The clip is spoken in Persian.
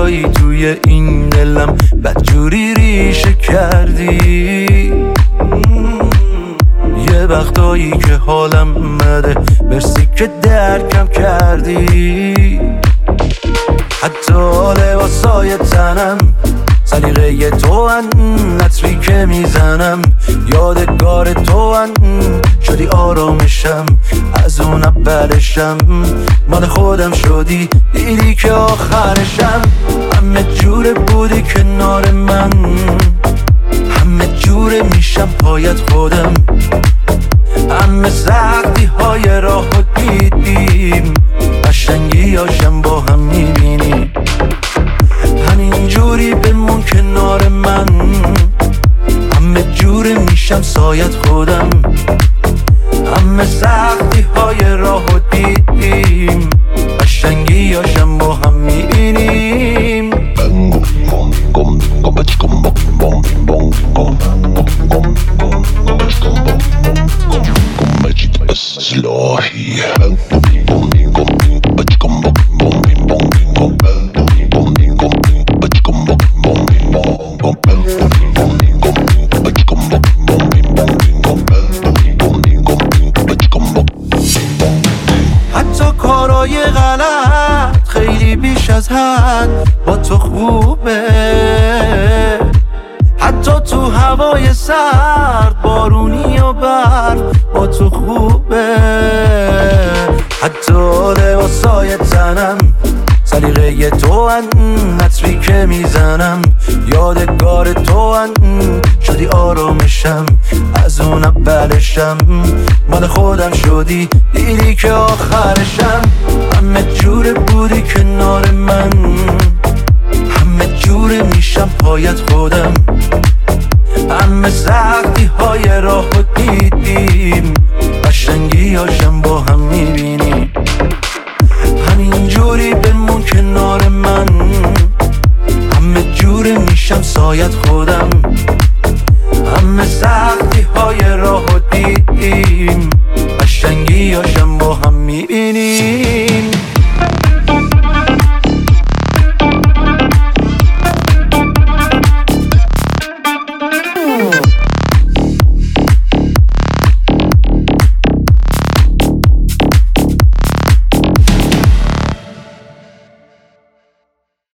جایی توی این دلم بدجوری ریشه کردی. یه وقتایی که حالم مده مرسی که درکم کردی. حتی لباسای تنم سلیقه تو ان، عطری که میزنم یادگار تو ان. شدی آرامشم از اون اولشم، مال خودم شدی دیدی که آخرشم. همه جوره بودی کنار من، همه جوره میشم پایت خودم. همه سختی های راه رو دیدیم، قشنگی هاشم با هم میبینیم. همین جوری بمون کنار من، همه جوره میشم سایت خودم. همه سختی های راه رو دیدیم، قشنگی هاشم با هم میبینیم. حتی کارای غلط خیلی بیش از حد با تو خوبه. حتی تو هوای سرد بارونی و برف با تو خوبه. حتی لباسای تنم سلیقه تو ان، عطری که میزنم یادگار تو ان. شدی آرامشم از اون اولشم، مال خودم شدی دیدی که آخرشم. همه جوره بودی